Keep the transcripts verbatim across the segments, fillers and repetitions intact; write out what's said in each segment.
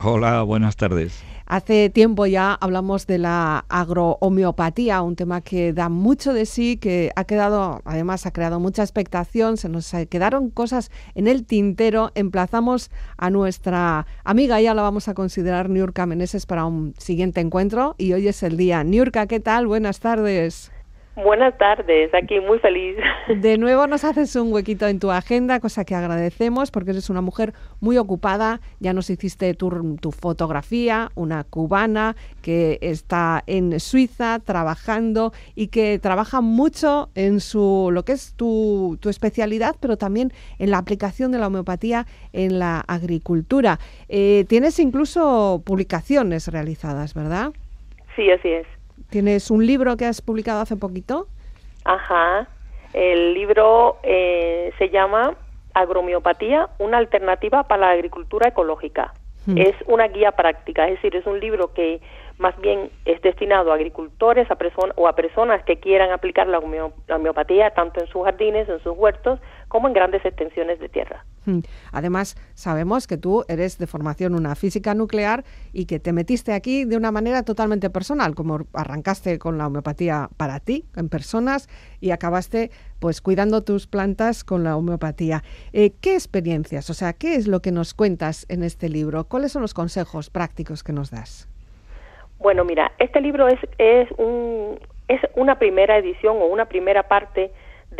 Hola, buenas tardes. Hace tiempo ya hablamos de la agrohomeopatía, un tema que da mucho de sí, que ha quedado, además ha creado mucha expectación, se nos quedaron cosas en el tintero. Emplazamos a nuestra amiga, ya la vamos a considerar, Niurka Meneses, para un siguiente encuentro, y hoy es el día. Niurka, ¿qué tal? Buenas tardes. Buenas tardes, aquí muy feliz. De nuevo nos haces un huequito en tu agenda, cosa que agradecemos porque eres una mujer muy ocupada. Ya nos hiciste tu, tu fotografía, una cubana que está en Suiza trabajando y que trabaja mucho en su lo que es tu, tu especialidad, pero también en la aplicación de la homeopatía en la agricultura. Eh, tienes incluso publicaciones realizadas, ¿verdad? Sí, así es. ¿Tienes un libro que has publicado hace poquito? Ajá. El libro eh, se llama Agrohomeopatía, una alternativa para la agricultura ecológica. Hmm. Es una guía práctica, es decir, es un libro que más bien es destinado a agricultores a person- o a personas que quieran aplicar la, homeo- la homeopatía tanto en sus jardines, en sus huertos, como en grandes extensiones de tierra. Además, sabemos que tú eres de formación una física nuclear y que te metiste aquí de una manera totalmente personal, como arrancaste con la homeopatía para ti, en personas, y acabaste pues cuidando tus plantas con la homeopatía. Eh, ¿Qué experiencias, o sea, qué es lo que nos cuentas en este libro? ¿Cuáles son los consejos prácticos que nos das? Bueno, mira, este libro es, es, un, es una primera edición o una primera parte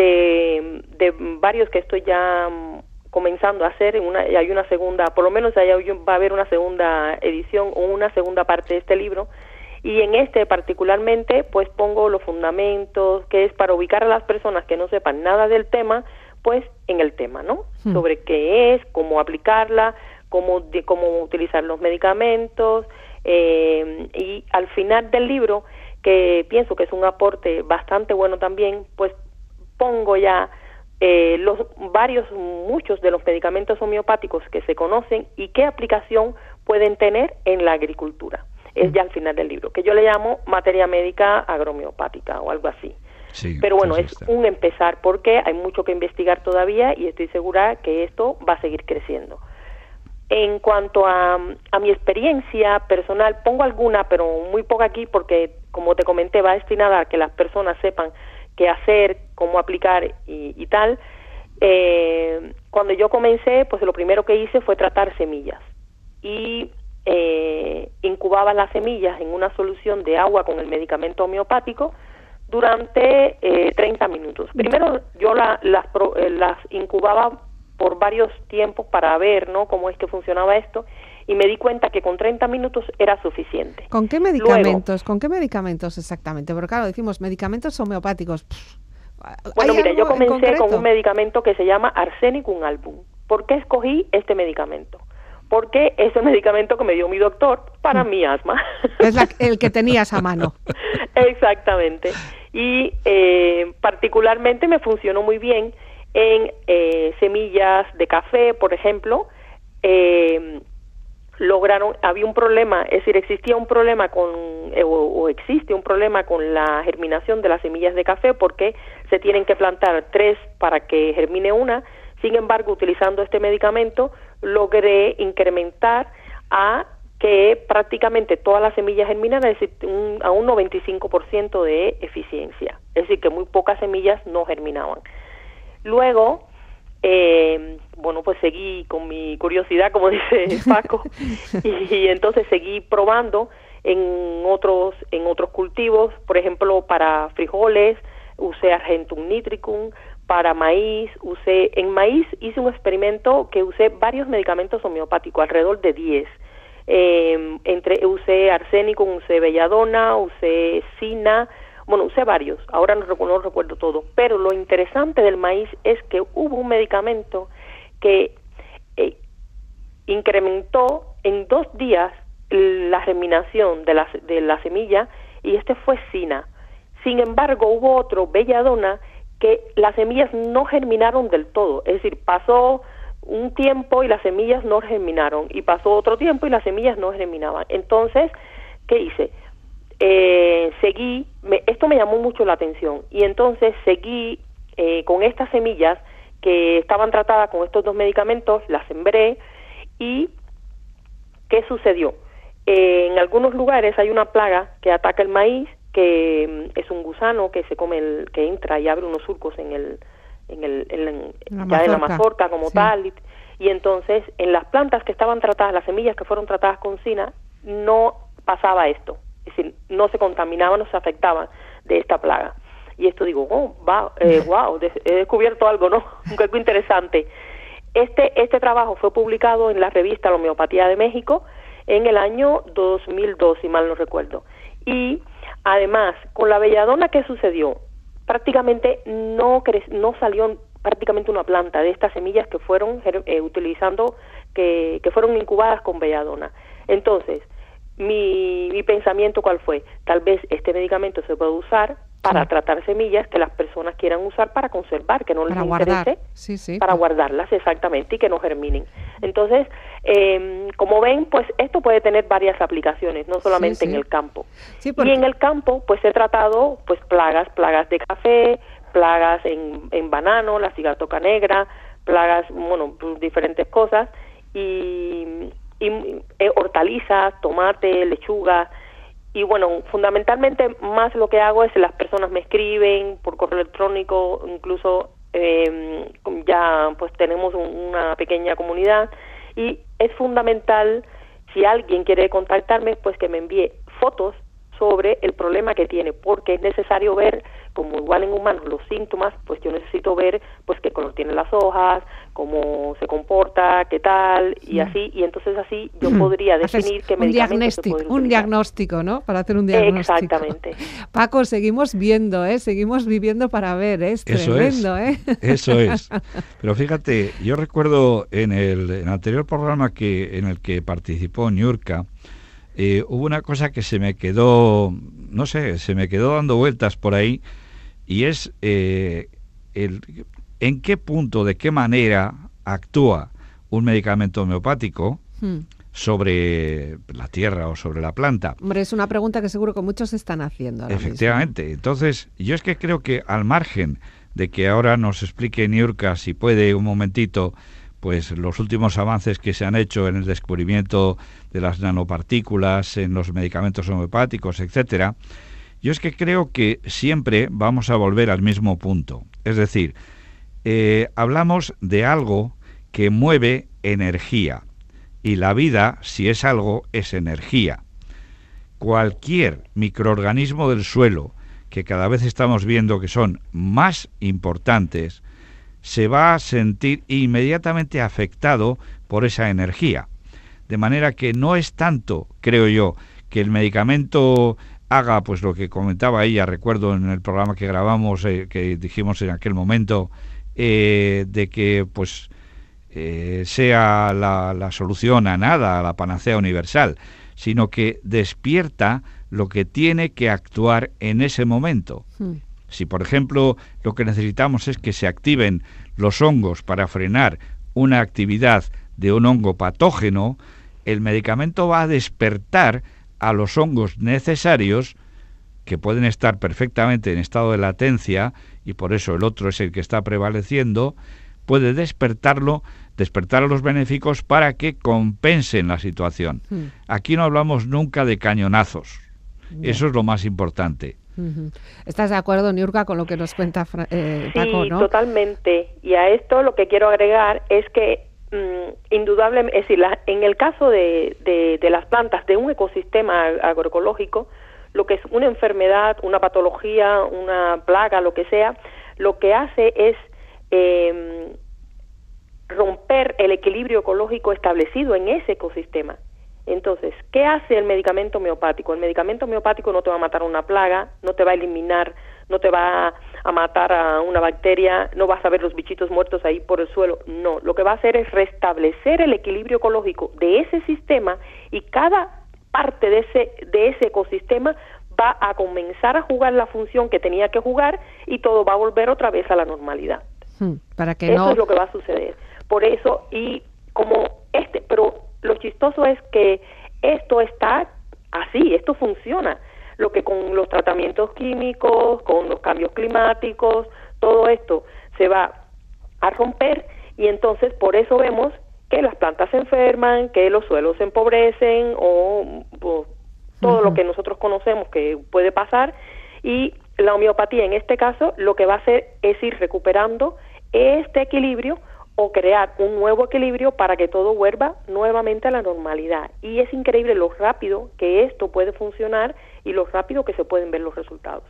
de, de varios que estoy ya comenzando a hacer, en una, y hay una segunda, por lo menos hay, va a haber una segunda edición o una segunda parte de este libro, y en este particularmente pues pongo los fundamentos, que es para ubicar a las personas que no sepan nada del tema, pues en el tema, ¿no? Hmm. Sobre qué es, cómo aplicarla, cómo, de, cómo utilizar los medicamentos, eh, y al final del libro, que pienso que es un aporte bastante bueno también, pues pongo ya Eh, los varios, muchos de los medicamentos homeopáticos que se conocen y qué aplicación pueden tener en la agricultura. Es ya al final del libro, que yo le llamo materia médica agrohomeopática o algo así. Sí, pero bueno, es está. un empezar porque hay mucho que investigar todavía y estoy segura que esto va a seguir creciendo. En cuanto a, a mi experiencia personal, pongo alguna, pero muy poca aquí porque, como te comenté, va destinada a que las personas sepan qué hacer, cómo aplicar y, y tal. Eh, cuando yo comencé, pues lo primero que hice fue tratar semillas y eh, incubaba las semillas en una solución de agua con el medicamento homeopático durante eh, treinta minutos. Primero yo la, las, eh, las incubaba por varios tiempos para ver, ¿no?, cómo es que funcionaba esto, y me di cuenta que con treinta minutos era suficiente. ¿Con qué medicamentos? Luego, ¿Con qué medicamentos exactamente? Porque claro, decimos medicamentos homeopáticos. Bueno, mira, yo comencé con un medicamento que se llama Arsenicum album. ¿Por qué escogí este medicamento? Porque es el medicamento que me dio mi doctor para mm. mi asma. Es la, el que tenías a mano. Exactamente. Y eh, particularmente me funcionó muy bien en eh, semillas de café, por ejemplo. Eh, lograron, había un problema, es decir, existía un problema con, eh, o, o existe un problema con la germinación de las semillas de café porque se tienen que plantar tres para que germine una. Sin embargo, utilizando este medicamento, logré incrementar a que prácticamente todas las semillas germinaran, es decir, un, a un noventa y cinco por ciento de eficiencia, es decir, que muy pocas semillas no germinaban. Luego, Eh, bueno, pues seguí con mi curiosidad, como dice Paco, y, y entonces seguí probando en otros en otros cultivos. Por ejemplo, para frijoles usé Argentum nitricum, para maíz usé, en maíz hice un experimento que usé varios medicamentos homeopáticos, alrededor de diez. Eh, entre usé arsénicum, usé belladona, usé cina. Bueno, usé varios, ahora no, no recuerdo todo, pero lo interesante del maíz es que hubo un medicamento que eh, incrementó en dos días la germinación de la, de la semilla, y este fue cina. Sin embargo, hubo otro, belladona, que las semillas no germinaron del todo, es decir, pasó un tiempo y las semillas no germinaron, y pasó otro tiempo y las semillas no germinaban. Entonces, ¿qué hice? Eh, seguí, me, esto me llamó mucho la atención, y entonces seguí eh, con estas semillas que estaban tratadas con estos dos medicamentos, las sembré, y ¿qué sucedió? Eh, en algunos lugares hay una plaga que ataca el maíz, que mm, es un gusano que se come, el, que entra y abre unos surcos en el, en el, en la, La ya en la mazorca. mazorca como Sí. tal, y, y entonces en las plantas que estaban tratadas, las semillas que fueron tratadas con sina, no pasaba esto, es decir, no se contaminaban, no se afectaban de esta plaga. Y esto digo, oh, va, eh, wow, de, he descubierto algo, ¿no? Algo interesante. Este, este trabajo fue publicado en la revista La Homeopatía de México en el año dos mil dos, si mal no recuerdo. Y además, con la belladona, ¿qué sucedió? Prácticamente no, cre no salió prácticamente una planta de estas semillas que fueron eh, utilizando, que, que fueron incubadas con belladona. Entonces, mi, mi pensamiento, ¿cuál fue? Tal vez este medicamento se puede usar para sí. tratar semillas que las personas quieran usar para conservar, que no les Para interese, guardar. Sí, sí. para guardarlas, exactamente, y que no germinen. Entonces, eh, como ven, pues esto puede tener varias aplicaciones, no solamente Sí, sí. en el campo. Sí, porque... Y en el campo, pues he tratado pues plagas, plagas de café, plagas en, en banano, la cigatoca negra, plagas, bueno, diferentes cosas, y, y eh, hortalizas, tomate, lechuga. Y bueno, fundamentalmente más lo que hago es las personas me escriben por correo electrónico, incluso eh, ya pues tenemos un, una pequeña comunidad, y es fundamental, si alguien quiere contactarme, pues que me envíe fotos sobre el problema que tiene, porque es necesario ver, como igual en humanos, los síntomas, pues yo necesito ver pues qué color tienen las hojas, cómo se comporta, qué tal, y así, y entonces así yo podría definir qué medicamentos se pueden utilizar. Un diagnóstico, ¿no? Para hacer un diagnóstico. Exactamente. Paco, seguimos viendo, ¿eh? Seguimos viviendo para ver, ¿eh? Es Eso tremendo, es, ¿eh? Eso es. Pero fíjate, yo recuerdo en el, en el anterior programa que en el que participó Niurka, eh, hubo una cosa que se me quedó, no sé, se me quedó dando vueltas por ahí, y es eh, el, en qué punto, de qué manera actúa un medicamento homeopático hmm. sobre la tierra o sobre la planta. Hombre, es una pregunta que seguro que muchos están haciendo ahora Efectivamente. mismo. Entonces, yo es que creo que al margen de que ahora nos explique Niurka, si puede, un momentito, pues los últimos avances que se han hecho en el descubrimiento de las nanopartículas, en los medicamentos homeopáticos, etcétera, yo es que creo que siempre vamos a volver al mismo punto. Es decir, eh, hablamos de algo que mueve energía, y la vida, si es algo, es energía. Cualquier microorganismo del suelo, que cada vez estamos viendo que son más importantes, se va a sentir inmediatamente afectado por esa energía. De manera que no es tanto, creo yo, que el medicamento haga pues lo que comentaba ella, recuerdo en el programa que grabamos, eh, que dijimos en aquel momento, eh, de que pues eh, sea la, la solución a nada, la panacea universal, sino que despierta lo que tiene que actuar en ese momento. Hmm. Si, por ejemplo, lo que necesitamos es que se activen los hongos para frenar una actividad de un hongo patógeno, el medicamento va a despertar a los hongos necesarios, que pueden estar perfectamente en estado de latencia, y por eso el otro es el que está prevaleciendo, puede despertarlo, despertar a los benéficos para que compensen la situación. Hmm. Aquí no hablamos nunca de cañonazos. Yeah. Eso es lo más importante. Uh-huh. ¿Estás de acuerdo, Niurka, con lo que nos cuenta eh, Paco, sí, no? Totalmente. Y a esto lo que quiero agregar es que mmm, indudablemente, es decir, la, en el caso de, de, de las plantas, de un ecosistema agroecológico, lo que es una enfermedad, una patología, una plaga, lo que sea, lo que hace es eh, romper el equilibrio ecológico establecido en ese ecosistema. Entonces, ¿qué hace el medicamento homeopático? El medicamento homeopático no te va a matar una plaga, no te va a eliminar, no te va a matar a una bacteria, no vas a ver los bichitos muertos ahí por el suelo, no. Lo que va a hacer es restablecer el equilibrio ecológico de ese sistema, y cada parte de ese, de ese ecosistema va a comenzar a jugar la función que tenía que jugar, y todo va a volver otra vez a la normalidad. Hmm, para que eso no... es lo que va a suceder. Por eso, y como este, pero lo chistoso es que esto está así, esto funciona. Lo que con los tratamientos químicos, con los cambios climáticos, todo esto se va a romper, y entonces por eso vemos que las plantas se enferman, que los suelos se empobrecen o pues, todo uh-huh. lo que nosotros conocemos que puede pasar, y la homeopatía en este caso lo que va a hacer es ir recuperando este equilibrio o crear un nuevo equilibrio para que todo vuelva nuevamente a la normalidad. Y es increíble lo rápido que esto puede funcionar y lo rápido que se pueden ver los resultados.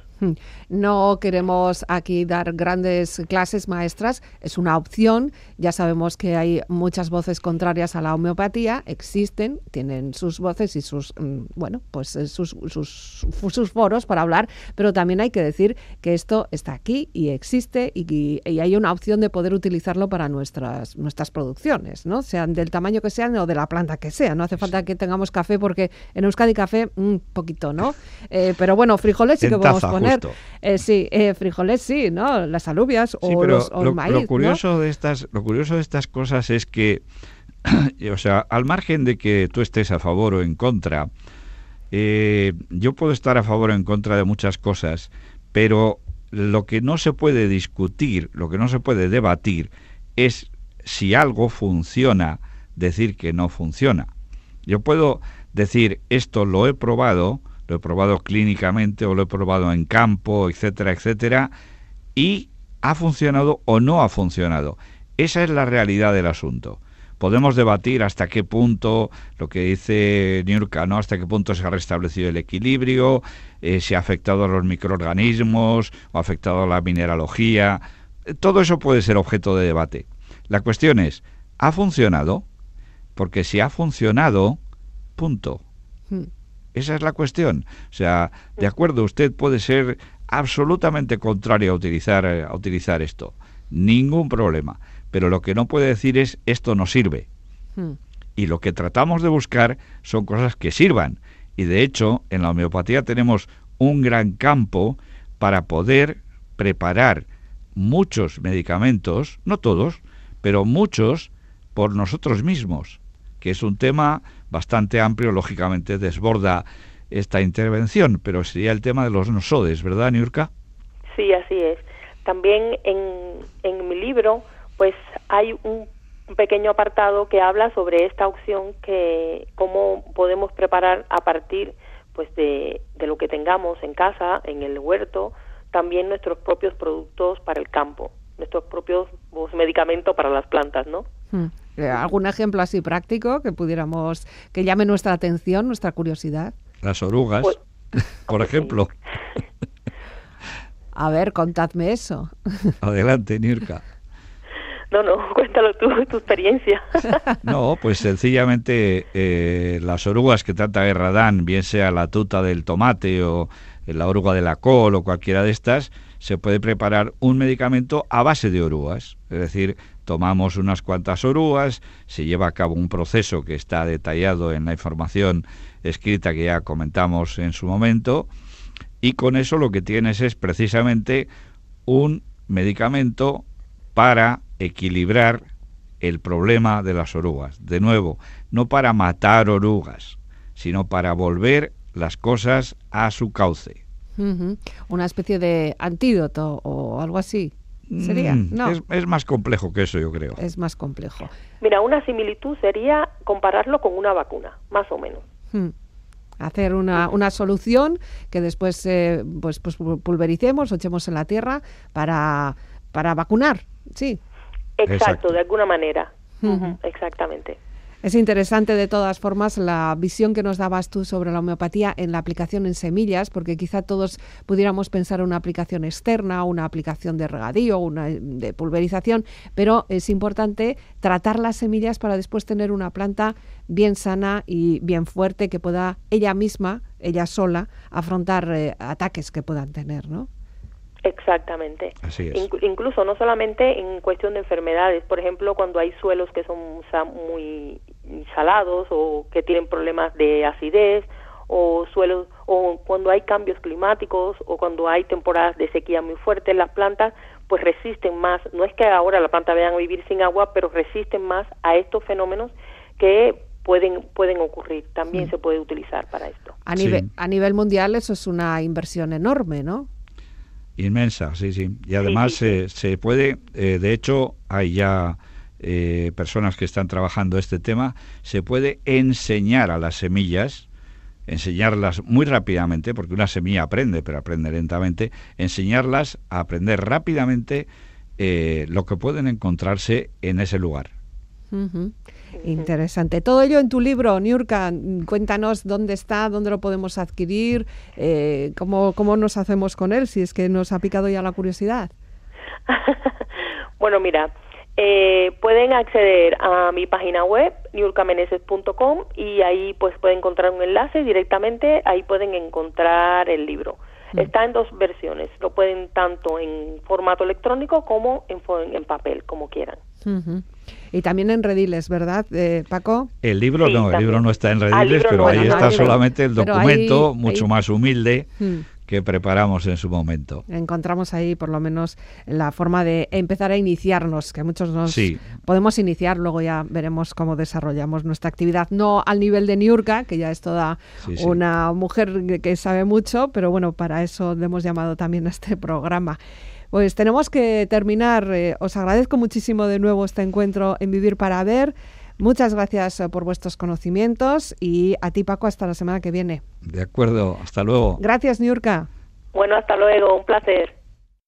No queremos aquí dar grandes clases maestras, es una opción. Ya sabemos que hay muchas voces contrarias a la homeopatía, existen, tienen sus voces y sus, bueno, pues sus, sus, sus foros para hablar, pero también hay que decir que esto está aquí y existe y, y hay una opción de poder utilizarlo para nuestras, nuestras producciones, ¿no? Sean del tamaño que sean o de la planta que sea. No hace falta que tengamos café porque en Euskadi café, un poquito, ¿no? Eh, pero bueno, frijoles sí que podemos poner. Eh, sí, eh, frijoles sí, ¿no? Las alubias o, sí, pero los, o lo, el maíz, lo curioso ¿no? de estas, lo curioso de estas cosas es que, o sea, al margen de que tú estés a favor o en contra, eh, yo puedo estar a favor o en contra de muchas cosas, pero lo que no se puede discutir, lo que no se puede debatir es si algo funciona, decir que no funciona. Yo puedo decir, esto lo he probado, lo he probado clínicamente o lo he probado en campo, etcétera, etcétera, y ha funcionado o no ha funcionado. Esa es la realidad del asunto. Podemos debatir hasta qué punto, lo que dice Niurka, ¿no? Hasta qué punto se ha restablecido el equilibrio, eh, si ha afectado a los microorganismos o ha afectado a la mineralogía. Todo eso puede ser objeto de debate. La cuestión es, ¿ha funcionado? Porque si ha funcionado, punto. Hmm. Esa es la cuestión. O sea, de acuerdo, usted puede ser absolutamente contrario a utilizar, a utilizar esto. Ningún problema. Pero lo que no puede decir es, esto no sirve. Hmm. Y lo que tratamos de buscar son cosas que sirvan. Y de hecho, en la homeopatía tenemos un gran campo para poder preparar muchos medicamentos, no todos, pero muchos por nosotros mismos, que es un tema bastante amplio, lógicamente desborda esta intervención, pero sería el tema de los nosodes, ¿verdad, Niurka? Sí, así es. También en, en mi libro, pues hay un pequeño apartado que habla sobre esta opción, que cómo podemos preparar a partir pues de, de lo que tengamos en casa, en el huerto, también nuestros propios productos para el campo, nuestros propios pues, medicamentos para las plantas, ¿no? Hmm. ¿Algún ejemplo así práctico que pudiéramos, que llame nuestra atención, nuestra curiosidad? Las orugas, pues, por ejemplo. A ver, contadme eso. Adelante, Niurka. No, no, cuéntalo tú, tu experiencia. No, pues sencillamente eh, las orugas que tanta guerra dan, bien sea la tuta del tomate o la oruga de la col o cualquiera de estas, se puede preparar un medicamento a base de orugas. Es decir, tomamos unas cuantas orugas, se lleva a cabo un proceso que está detallado en la información escrita que ya comentamos en su momento, y con eso lo que tienes es precisamente un medicamento para equilibrar el problema de las orugas. De nuevo, no para matar orugas, sino para volver las cosas a su cauce. Uh-huh. Una especie de antídoto o algo así. ¿Sería? Mm, no. Es, es más complejo que eso, yo creo. Es más complejo. Mira, una similitud sería compararlo con una vacuna, más o menos. Hmm. Hacer una, una solución que después eh, pues, pues pulvericemos o echemos en la tierra para, para vacunar, sí. Exacto, Exacto. de alguna manera. Uh-huh. Exactamente. Es interesante, de todas formas, la visión que nos dabas tú sobre la homeopatía en la aplicación en semillas, porque quizá todos pudiéramos pensar una aplicación externa, una aplicación de regadío, una de pulverización, pero es importante tratar las semillas para después tener una planta bien sana y bien fuerte que pueda ella misma, ella sola, afrontar eh, ataques que puedan tener, ¿no? Exactamente. Así es. Inclu- incluso no solamente en cuestión de enfermedades, por ejemplo, cuando hay suelos que son muy salados o que tienen problemas de acidez, o suelos, o cuando hay cambios climáticos o cuando hay temporadas de sequía muy fuertes, las plantas pues resisten más. No es que ahora la planta vayan a vivir sin agua, pero resisten más a estos fenómenos que pueden pueden ocurrir. También mm. se puede utilizar para esto. A nivel Sí. a nivel mundial eso es una inversión enorme, ¿no? Inmensa, sí, sí. Y además Sí, sí, sí. Se, se puede, eh, de hecho, hay ya eh, personas que están trabajando este tema, se puede enseñar a las semillas, enseñarlas muy rápidamente, porque una semilla aprende, pero aprende lentamente, enseñarlas a aprender rápidamente eh, lo que pueden encontrarse en ese lugar. Uh-huh. Interesante. Todo ello en tu libro, Niurka. Cuéntanos dónde está, dónde lo podemos adquirir, eh, cómo, cómo nos hacemos con él, si es que nos ha picado ya la curiosidad. Bueno, mira, eh, pueden acceder a mi página web, niurka meneses punto com, y ahí pues pueden encontrar un enlace directamente, ahí pueden encontrar el libro. Mm. Está en dos versiones, lo pueden tanto en formato electrónico como en, en papel, como quieran. Uh-huh. Y también en Rediles, ¿verdad, eh, Paco? El libro sí, no, también. el libro no está en Rediles, pero no, ahí no, está no, solamente el documento, ahí, mucho ahí... más humilde, hmm. que preparamos en su momento. Encontramos ahí por lo menos la forma de empezar a iniciarnos, que muchos nos sí. podemos iniciar, luego ya veremos cómo desarrollamos nuestra actividad, no al nivel de Niurka, que ya es toda sí, sí. una mujer que sabe mucho, pero bueno, para eso le hemos llamado también a este programa. Pues tenemos que terminar. Eh, os agradezco muchísimo de nuevo este encuentro en Vivir para Ver. Muchas gracias por vuestros conocimientos y a ti, Paco, hasta la semana que viene. De acuerdo, hasta luego. Gracias, Niurka. Bueno, hasta luego, un placer.